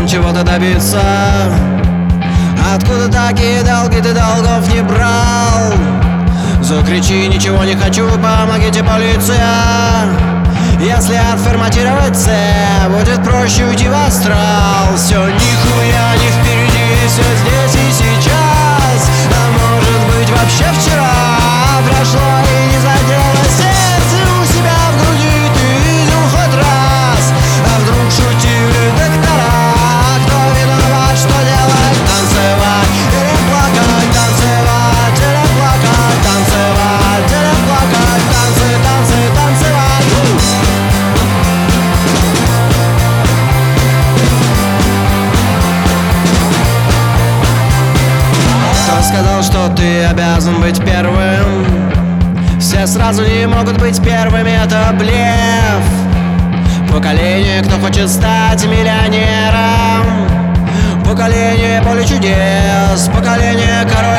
чего-то добиться. Откуда такие долги, ты долгов не брал? Закричи: ничего не хочу, помогите, полиция. Если отформатировать C, будет проще уйти в астрал. Все нихуя не впереди, все здесь и сейчас. А может быть вообще вчера прошло и не задело сердце у себя в груди. Ты видел хоть раз, а вдруг шутили доктора? Кто виноват, что делать? Танцевать или плакать? Танцевать или плакать? Танцевать или плакать? Танцы, танцы, танцевать. Кто сказал, что ты обязан быть первым? Все сразу не могут быть первыми, это блеф. Поколение, кто хочет стать миллионером. Поколение поле чудес. Поколение король